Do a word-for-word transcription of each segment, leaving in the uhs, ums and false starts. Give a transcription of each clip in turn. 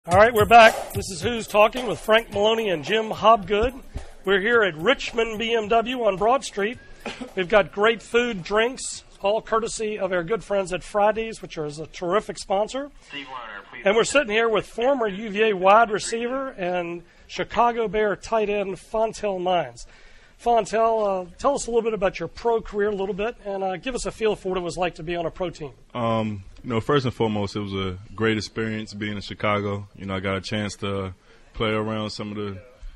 All right, we're back. This is Who's Talking with Frank Maloney and Jim Hobgood. We're here at Richmond B M W on Broad Street. We've got great food, drinks, all courtesy of our good friends at Fridays, which is a terrific sponsor. And we're sitting here with former U V A wide receiver and Chicago Bear tight end Fontel Mines. Fontel, uh, tell us a little bit about your pro career a little bit, and uh, give us a feel for what it was like to be on a pro team. Um, you know, first and foremost, it was a great experience being in Chicago. You know, I got a chance to play around some of the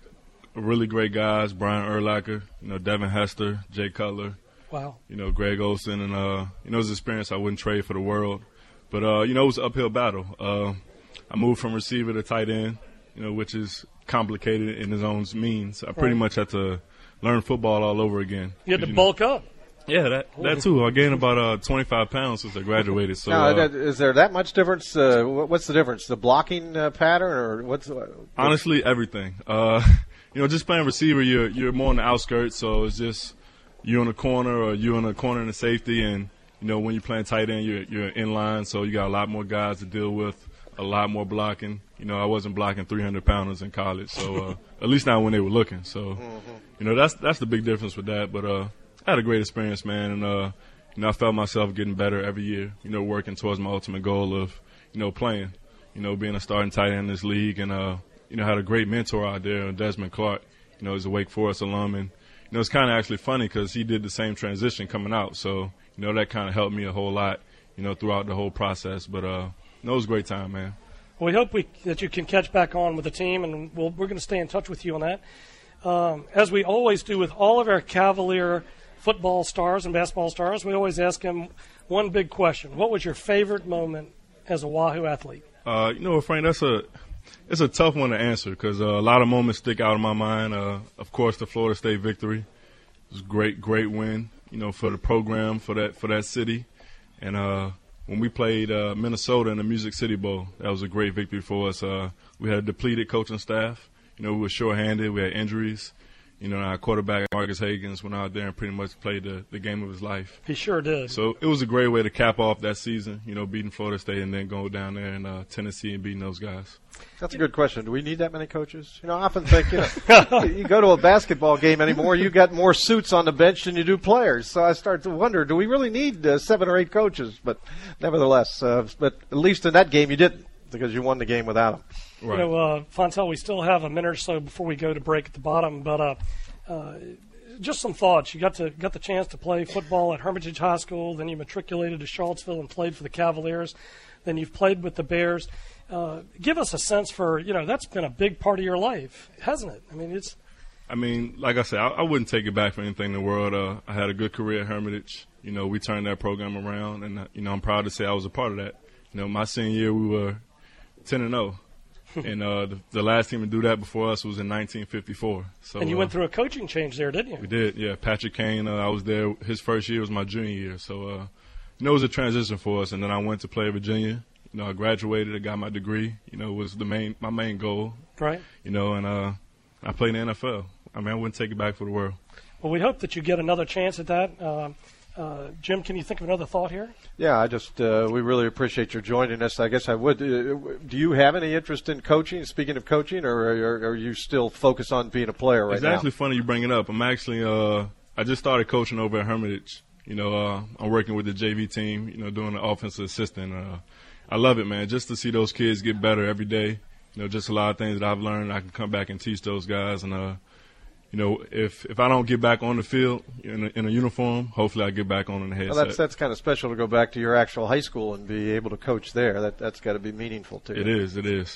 really great guys, Brian Urlacher, you know, Devin Hester, Jay Cutler. Wow. You know, Greg Olsen, and, uh, you know, it was an experience I wouldn't trade for the world. But, uh, you know, it was an uphill battle. Uh, I moved from receiver to tight end, you know, which is complicated in its own means. I pretty right. much had to learn football all over again. You had to you bulk know, up. Yeah, that that too. I gained about uh, twenty-five pounds since I graduated. So, now, uh, is there that much difference? Uh, what's the difference? The blocking uh, pattern, or what's? what's honestly, everything. Uh, you know, just playing receiver, you're you're more on the outskirts, so it's just you in a corner or you in a corner in the safety, and you know when you're playing tight end, you're you're in line, so you got a lot more guys to deal with, a lot more blocking. You know, I wasn't blocking three hundred pounders in college, so uh, at least not when they were looking. So, mm-hmm. you know, that's that's the big difference with that. But uh, I had a great experience, man, and uh, you know, I felt myself getting better every year. You know, working towards my ultimate goal of, you know, playing. You know, being a starting tight end in this league, and uh, you know, had a great mentor out there, Desmond Clark. You know, he's a Wake Forest alum, and you know, it's kind of actually funny because he did the same transition coming out. So, you know, that kind of helped me a whole lot, you know, throughout the whole process. But uh, you know, it was a great time, man. Well, we hope we, that you can catch back on with the team, and we'll, we're going to stay in touch with you on that. Um, as we always do with all of our Cavalier football stars and basketball stars, we always ask them one big question. What was your favorite moment as a Wahoo athlete? Uh, you know, Frank, that's a it's a tough one to answer because uh, a lot of moments stick out in my mind. Uh, of course, the Florida State victory. It was a great, great win, you know, for the program, for that for that city. And uh, when we played uh, Minnesota in the Music City Bowl, that was a great victory for us. Uh, we had a depleted coaching staff. You know, we were shorthanded. We had injuries. You know, our quarterback, Marcus Hagans, went out there and pretty much played the, the game of his life. He sure did. So it was a great way to cap off that season, you know, beating Florida State and then go down there in uh, Tennessee and beating those guys. That's a good question. Do we need that many coaches? You know, I often think, you know, you go to a basketball game anymore, you got more suits on the bench than you do players. So I start to wonder, do we really need uh, seven or eight coaches? But nevertheless, uh, but at least in that game you didn't, because you won the game without them. Right. You know, uh, Fontel, we still have a minute or so before we go to break at the bottom, but uh, uh, just some thoughts. You got to got the chance to play football at Hermitage High School, then you matriculated to Charlottesville and played for the Cavaliers, then you've played with the Bears. Uh, give us a sense for, you know, that's been a big part of your life, hasn't it? I mean, it's. I mean, like I said, I, I wouldn't take it back for anything in the world. Uh, I had a good career at Hermitage. You know, we turned that program around, and, uh, you know, I'm proud to say I was a part of that. You know, my senior year, we were ten and oh. and uh, the, the last team to do that before us was in nineteen fifty-four. So, and you uh, went through a coaching change there, didn't you? We did, yeah. Patrick Kane, uh, I was there. His first year was my junior year. So, uh, you know, it was a transition for us. And then I went to play at Virginia. You know, I graduated. I got my degree. You know, was the main my main goal. Right. You know, and uh, I played in the N F L. I mean, I wouldn't take it back for the world. Well, we hope that you get another chance at that. Uh, Uh, Jim, can you think of another thought here? Yeah, I just uh, we really appreciate your joining us. I guess I would. Uh, do you have any interest in coaching? Speaking of coaching, or are, are you still focused on being a player right it's now? It's actually funny you bring it up. I'm actually uh, I just started coaching over at Hermitage. You know, uh, I'm working with the J V team. You know, doing the offensive assistant. Uh, I love it, man. Just to see those kids get better every day. You know, just a lot of things that I've learned. I can come back and teach those guys, and uh, you know, if if I don't get back on the field in a, in a uniform, hopefully I get back on in the headset. Well, that's that's kind of special to go back to your actual high school and be able to coach there. That that's got to be meaningful to you. It is. It is.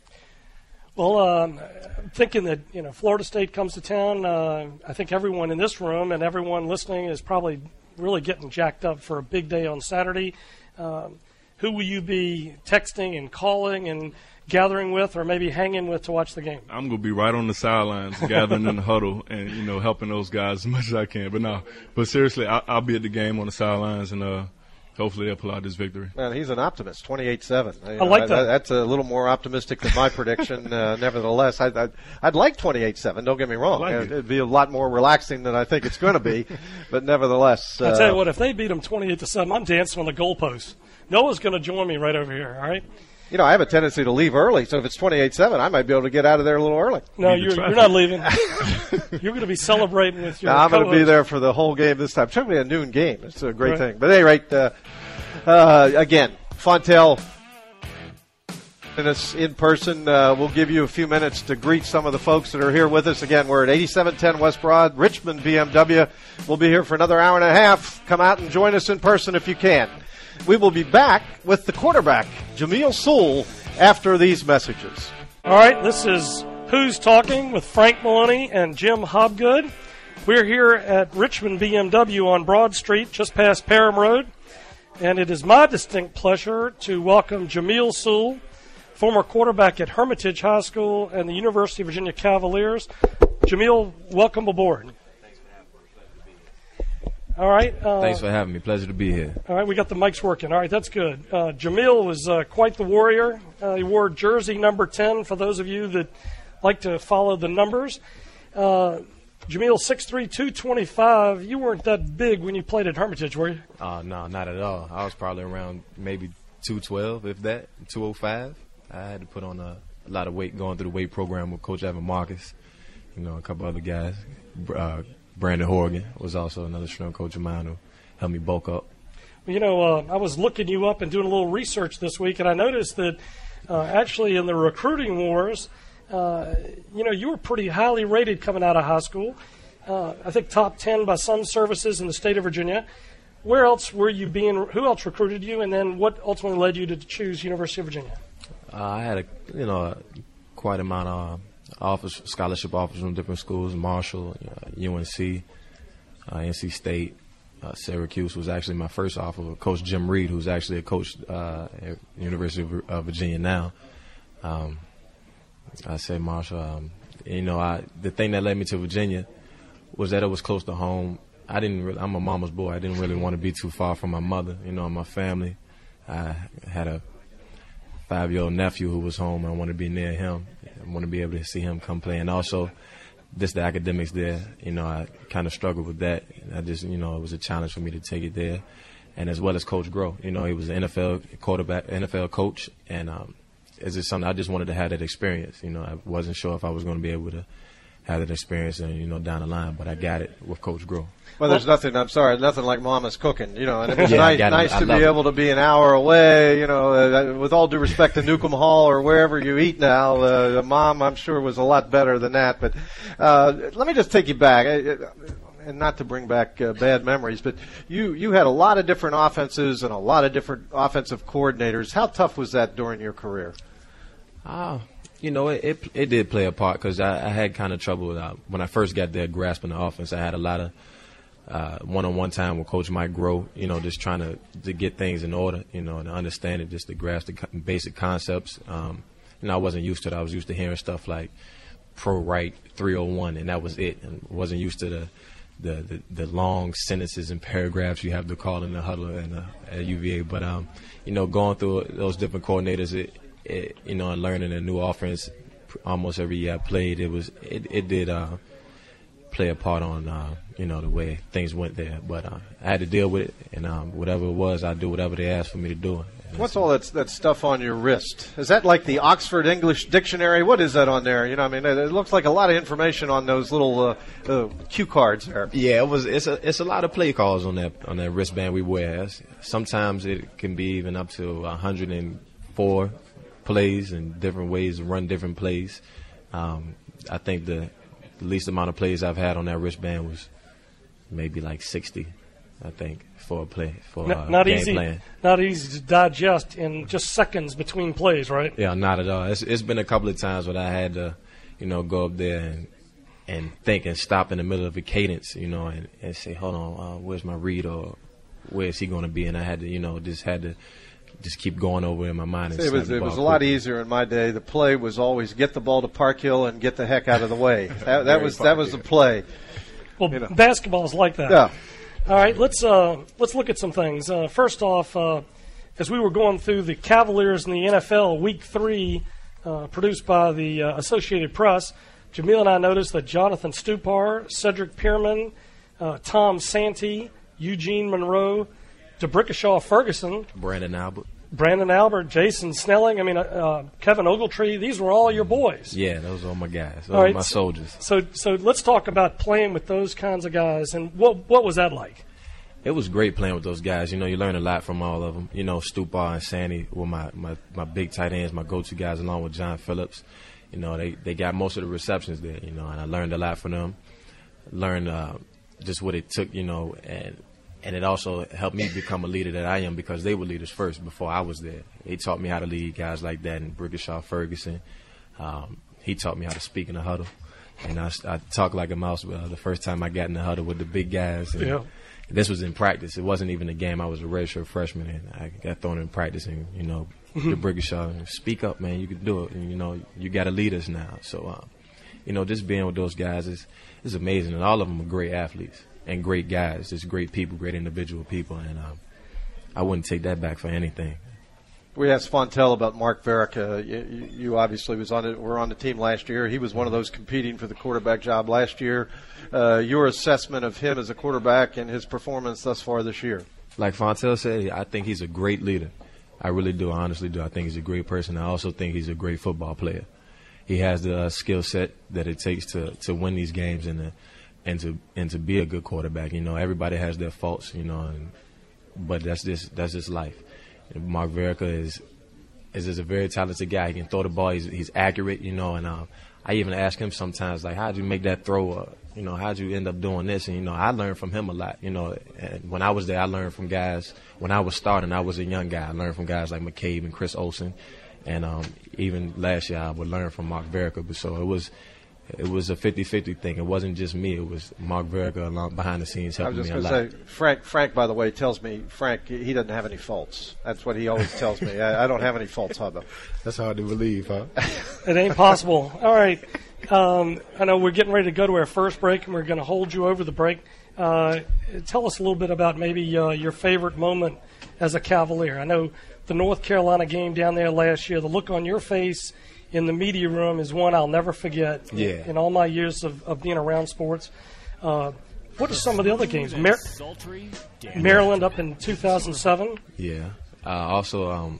Well, um, I'm thinking that, you know, Florida State comes to town. Uh, I think everyone in this room and everyone listening is probably really getting jacked up for a big day on Saturday. Um, who will you be texting and calling and gathering with, or maybe hanging with to watch the game? I'm going to be right on the sidelines, gathering in the huddle and, you know, helping those guys as much as I can. But no, but seriously, I, I'll be at the game on the sidelines, and uh, hopefully they'll pull out this victory. Man, he's an optimist, twenty-eight seven. I like that. That's a little more optimistic than my prediction. Uh, nevertheless, I'd, I'd, I'd like twenty-eight seven, don't get me wrong. Like it. it. It'd be a lot more relaxing than I think it's going to be. But nevertheless. Uh, I'll tell you what, if they beat them twenty-eight to seven, I'm dancing on the goalpost. Noah's going to join me right over here, all right? You know, I have a tendency to leave early, so if it's twenty-eight seven, I might be able to get out of there a little early. No, you're, you're not leaving. You're going to be celebrating with your no, I'm going to be co-host. there for the whole game this time. It's going to be a noon game. It's a great Right. thing. But at any rate, uh, uh, again, Fontel in us in person. Uh, we'll give you a few minutes to greet some of the folks that are here with us. Again, we're at eighty-seven ten West Broad, Richmond B M W. We'll be here for another hour and a half. Come out and join us in person if you can. We will be back with the quarterback, Jamil Sewell, after these messages. All right, this is Who's Talking with Frank Maloney and Jim Hobgood. We're here at Richmond B M W on Broad Street, just past Parham Road. And it is my distinct pleasure to welcome Jamil Sewell, former quarterback at Hermitage High School and the University of Virginia Cavaliers. Jamil, welcome aboard. All right. Uh, Thanks for having me. Pleasure to be here. All right, we got the mics working. All right, that's good. Uh, Jamil was uh, quite the warrior. Uh, he wore jersey number ten, for those of you that like to follow the numbers. Uh, Jamil, six three, two twenty-five. You weren't that big when you played at Hermitage, were you? Uh, no, not at all. I was probably around maybe two twelve, if that, two oh five. I had to put on a, a lot of weight going through the weight program with Coach Evan Marcus, you know, a couple other guys. Uh, Brandon Horgan was also another strength coach of mine who helped me bulk up. You know, uh, I was looking you up and doing a little research this week, and I noticed that uh, actually in the recruiting wars, uh, you know, you were pretty highly rated coming out of high school. Uh, I think top ten by some services in the state of Virginia. Where else were you being, who else recruited you, and then what ultimately led you to choose University of Virginia? Uh, I had a, you know, a quite amount of offers, scholarship offers from different schools, Marshall, uh, U N C, uh, N C State, uh, Syracuse was actually my first offer. Coach Jim Reed, who's actually a coach uh, at the University of uh, Virginia now. Um, I said Marshall. Um, you know, I, the thing that led me to Virginia was that it was close to home. I didn't. Really, I'm a mama's boy. I didn't really want to be too far from my mother, you know, and my family. I had a five-year-old nephew who was home. I wanted to be near him. I want to be able to see him come play. And also, just the academics there, you know, I kind of struggled with that. I just, you know, it was a challenge for me to take it there. And as well as Coach Groh. You know, he was an N F L quarterback, N F L coach. And um, it's just something I just wanted to have that experience. You know, I wasn't sure if I was going to be able to have that experience and, you know, down the line. But I got it with Coach Groh. Well, there's nothing, I'm sorry, nothing like Mama's cooking, you know, and it was Yeah, I nice, got it. nice I to be love it. able to be an hour away, you know, uh, with all due respect to Newcomb Hall or wherever you eat now. Uh, Mom, I'm sure, was a lot better than that. But uh, let me just take you back, uh, and not to bring back uh, bad memories, but you, you had a lot of different offenses and a lot of different offensive coordinators. How tough was that during your career? Ah, you know, it it, it did play a part because I, I had kind of trouble with, uh, when I first got there grasping the offense. I had a lot of uh, one-on-one time with Coach Mike Groh, you know, just trying to, to get things in order, you know, and understand it, just to grasp the co- basic concepts. Um, you know, I wasn't used to it. I was used to hearing stuff like pro right three oh one, and that was it. And wasn't used to the the, the, the long sentences and paragraphs you have to call in the huddle and uh, at U V A. But, um, you know, going through those different coordinators, it, it, you know, and learning a new offense almost every year I played, it was it, it did uh, play a part on, uh, you know, the way things went there. But uh, I had to deal with it, and um, whatever it was, I do whatever they asked for me to do. And What's all that, that stuff on your wrist? Is that like the Oxford English Dictionary? What is that on there? You know, I mean, it looks like a lot of information on those little uh, uh, cue cards there. Yeah, it was. It's a it's a lot of play calls on that on that wristband we wear. Sometimes it can be even up to one hundred four plays and different ways to run different plays. Um, I think the, the least amount of plays I've had on that wristband was maybe like sixty. I think for a play for Not, uh, not game easy, plan. not easy to digest in just seconds between plays, right? Yeah, not at all. It's it's been a couple of times when I had to, you know, go up there and and think and stop in the middle of a cadence, you know, and, and say, hold on, uh, where's my read or where's he going to be? And I had to, you know, just had to just keep going over in my mind. And It was snap the it was a ball lot quickly. easier in my day. The play was always get the ball to Park Hill and get the heck out of the way. That, that Very was that Park was the Hill. play. Well, You know. basketball is like that. Yeah. All right, let's uh, let's look at some things. Uh, first off, uh, as we were going through the Cavaliers in the N F L Week Three, uh, produced by the uh, Associated Press, Jamil and I noticed that Jonathan Stupar, Cedric Pierman, uh, Tom Santee, Eugene Monroe, DeBrickashaw Ferguson, Brandon Albert. Brandon Albert, Jason Snelling, I mean, uh, uh, Kevin Ogletree, these were all your boys. Yeah, those are my guys. Those all right, are my soldiers. So so let's talk about playing with those kinds of guys, and what what was that like? It was great playing with those guys. You know, you learn a lot from all of them. You know, Stupar and Sandy were my, my, my big tight ends, my go-to guys, along with John Phillips. You know, they, they got most of the receptions there, you know, and I learned a lot from them. Learned uh, just what it took, you know, and and it also helped me become a leader that I am because they were leaders first before I was there. They taught me how to lead guys like that, and Brickashaw Ferguson. Um, he taught me how to speak in the huddle. And I, I talked like a mouse uh, the first time I got in the huddle with the big guys. And yeah. This was in practice. It wasn't even a game. I was a redshirt freshman, and I got thrown in practice. And, you know, the Brickashaw, speak up, man. You can do it. And, you know, you got to lead us now. So, um, you know, just being with those guys is, is amazing. And all of them are great athletes and great guys. Just great people, great individual people. And um, I wouldn't take that back for anything. We asked Fontel about Mark Varica. You, you obviously was on it. Were on the team last year. He was one of those competing for the quarterback job last year. Uh, your assessment of him as a quarterback and his performance thus far this year? Like Fontel said, I think he's a great leader. I really do. I honestly do. I think he's a great person. I also think he's a great football player. He has the uh, skill set that it takes to, to win these games and to, and to and to be a good quarterback. You know, everybody has their faults. You know, and, but that's just that's just life. Mark Varica is is just a very talented guy. He can throw the ball. He's, he's accurate, you know. And um, I even ask him sometimes, like, how'd you make that throw? Uh, you know, how'd you end up doing this? And, you know, I learned from him a lot. You know, and when I was there, I learned from guys. When I was starting, I was a young guy. I learned from guys like McCabe and Chris Olsen. And um, even last year, I would learn from Mark Varica. But so it was it was a fifty-fifty thing. It wasn't just me. It was Mark Varica along behind the scenes helping me a lot. I was just going to say, Frank, Frank, by the way, tells me, Frank, he doesn't have any faults. That's what he always tells me. I, I don't have any faults, Hubba. That's hard to believe, huh? It ain't possible. All right. Um, I know we're getting ready to go to our first break, and we're going to hold you over the break. Uh, tell us a little bit about maybe uh, your favorite moment as a Cavalier. I know the North Carolina game down there last year, the look on your face in the media room is one I'll never forget yeah. in, in all my years of, of being around sports. Uh, what are some of the other games? Mar- Maryland up in two thousand seven? Yeah. Uh, also, um,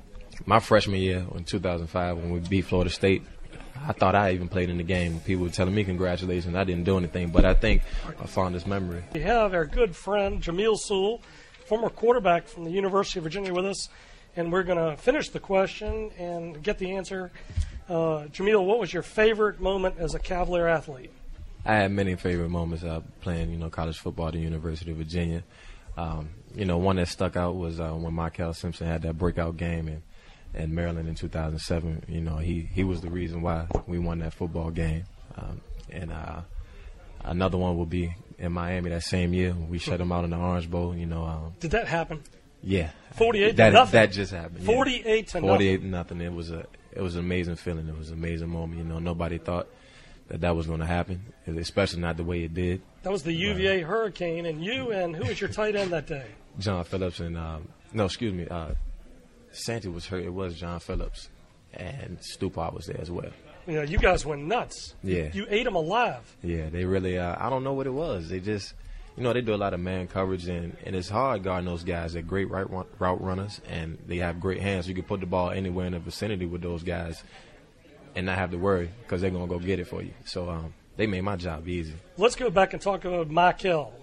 my freshman year in two thousand five when we beat Florida State, I thought I even played in the game. People were telling me congratulations. I didn't do anything, but I think my fondest memory. We have our good friend Jamil Sewell, former quarterback from the University of Virginia, with us. And we're going to finish the question and get the answer. Uh, Jamil, what was your favorite moment as a Cavalier athlete? I had many favorite moments uh, playing, you know, college football at the University of Virginia. Um, you know, one that stuck out was uh, when Michael Simpson had that breakout game in, in Maryland in two thousand seven. You know, he, he was the reason why we won that football game. Um, and uh, another one will be in Miami that same year. We shut them out in the Orange Bowl. You know, um, did that happen? Yeah, forty-eight that, to nothing. That just happened. Forty-eight yeah. to forty-eight nothing. to nothing. It was a it was an amazing feeling. It was an amazing moment. You know, nobody thought that that was going to happen, especially not the way it did. That was the U V A Hurricane, and you and who was your tight end that day? John Phillips and um, no, excuse me, uh, Santi was hurt. It was John Phillips, and Stupar was there as well. You know, you guys went nuts. Yeah, you, you ate them alive. Yeah, they really. Uh, I don't know what it was. They just. You know, they do a lot of man coverage, and, and it's hard guarding those guys. They're great right run, route runners, and they have great hands. You can put the ball anywhere in the vicinity with those guys and not have to worry because they're going to go get it for you. So um, they made my job easy. Let's go back and talk about Michael.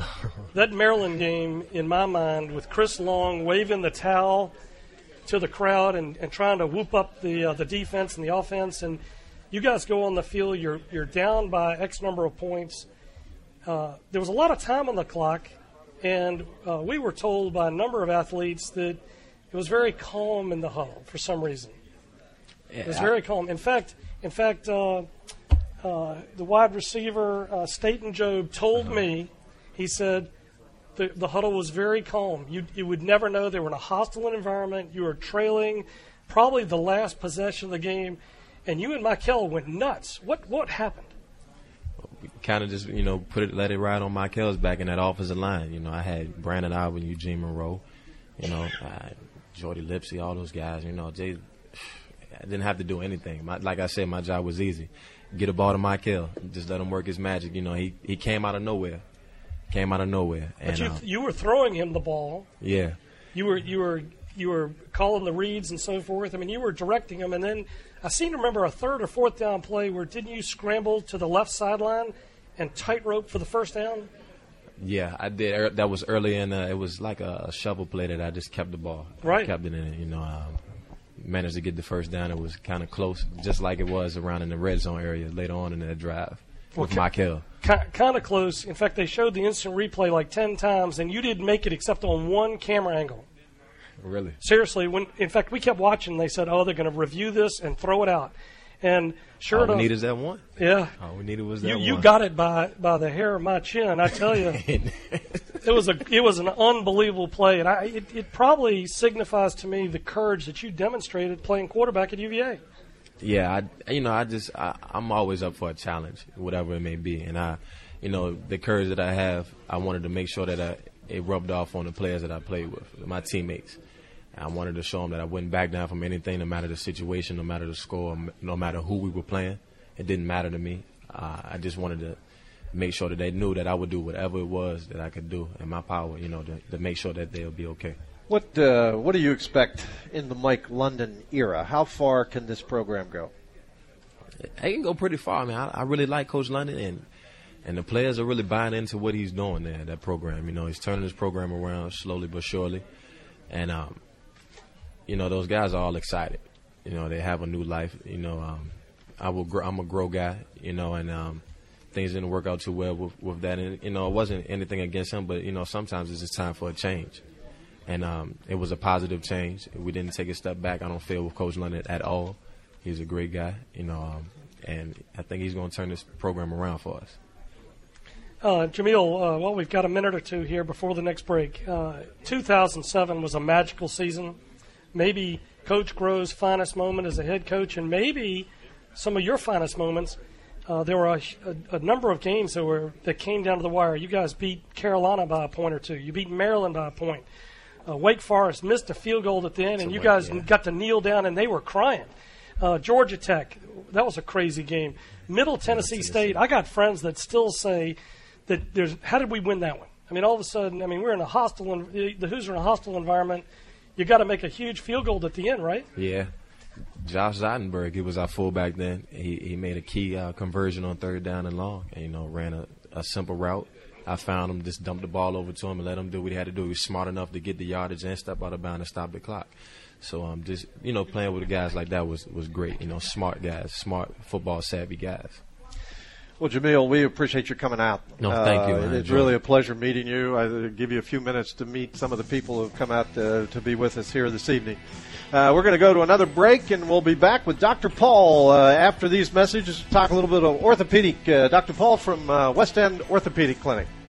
That Maryland game, in my mind, with Chris Long waving the towel to the crowd and, and trying to whoop up the uh, the defense and the offense, and you guys go on the field, you're you're down by X number of points. Uh, there was a lot of time on the clock, and uh, we were told by a number of athletes that it was very calm in the huddle for some reason. Yeah, it was very calm. In fact, in fact, uh, uh, the wide receiver uh, Staten Job told uh-huh. me, he said the the huddle was very calm. You you would never know they were in a hostile environment. You were trailing, probably the last possession of the game, and you and Michael went nuts. What what happened? Kind of just, you know, put it, let it ride on Michael's back in that offensive line. You know, I had Brandon Alvin, Eugene Monroe, you know, uh, Jordy Lipsy, all those guys. You know, they, I didn't have to do anything. My, like I said, my job was easy. Get a ball to Michael, just let him work his magic. You know, he, he came out of nowhere, came out of nowhere. And, but you um, you were throwing him the ball. Yeah. You were you were you were calling the reads and so forth. I mean, you were directing them, and then I seem to remember a third or fourth down play where didn't you scramble to the left sideline and tightrope for the first down? Yeah, I did. Er, That was early in. Uh, it was like a, a shovel play that I just kept the ball. Right. I kept it in it. You know, um, managed to get the first down. It was kind of close, just like it was around in the red zone area later on in that drive with Okay. Michael. Kind of close. In fact, they showed the instant replay like ten times, and you didn't make it except on one camera angle. Really? Seriously, when in fact we kept watching, they said, "Oh, they're going to review this and throw it out." And sure All we enough, needed is that one. yeah, All we needed was that you one. you got it by by the hair of my chin. I tell you, it was a it was an unbelievable play, and I it, it probably signifies to me the courage that you demonstrated playing quarterback at U V A. Yeah, I, you know, I just I, I'm always up for a challenge, whatever it may be, and I, you know, the courage that I have, I wanted to make sure that I, it rubbed off on the players that I played with, my teammates. I wanted to show them that I wouldn't back down from anything, no matter the situation, no matter the score, no matter who we were playing. It didn't matter to me. Uh, I just wanted to make sure that they knew that I would do whatever it was that I could do in my power, you know, to, to make sure that they'll be okay. What uh, what do you expect in the Mike London era? How far can this program go? It can go pretty far. I mean, I, I really like Coach London, and and the players are really buying into what he's doing there, that program. You know, he's turning his program around slowly but surely. And, um, you know, those guys are all excited. You know, they have a new life. You know, um, I will grow, I'm a grow guy, you know, and um, things didn't work out too well with, with that. And, you know, it wasn't anything against him, but, you know, sometimes it's just time for a change. And um, it was a positive change. We didn't take a step back, I don't feel, with Coach London at all. He's a great guy, you know, um, and I think he's going to turn this program around for us. Uh, Jamil, uh, well, we've got a minute or two here before the next break. Uh, two thousand seven was a magical season. Maybe Coach Groh's finest moment as a head coach, and maybe some of your finest moments. Uh, there were a, a, a number of games that were that came down to the wire. You guys beat Carolina by a point or two. You beat Maryland by a point. Uh, Wake Forest missed a field goal at the end, and you guys yeah. got to kneel down, and they were crying. Uh, Georgia Tech, that was a crazy game. Middle Tennessee, Tennessee State, I got friends that still say that there's how did we win that one? I mean, all of a sudden, I mean, we're in a hostile, the Hoos are in a hostile environment. You got to make a huge field goal at the end, right? Yeah. Josh Zottenberg, he was our fullback then. He he made a key uh, conversion on third down and long, and, you know, ran a, a simple route. I found him, just dumped the ball over to him and let him do what he had to do. He was smart enough to get the yardage and step out of bounds and stop the clock. So um, just, you know, playing with the guys like that was, was great. You know, smart guys, smart football-savvy guys. Well, Jamil, we appreciate you coming out. No, thank you. Uh, it's really a pleasure meeting you. I'll give you a few minutes to meet some of the people who have come out to, to be with us here this evening. Uh, we're going to go to another break, and we'll be back with Doctor Paul uh, after these messages to talk a little bit of orthopedic. Uh, Doctor Paul from uh, West End Orthopedic Clinic.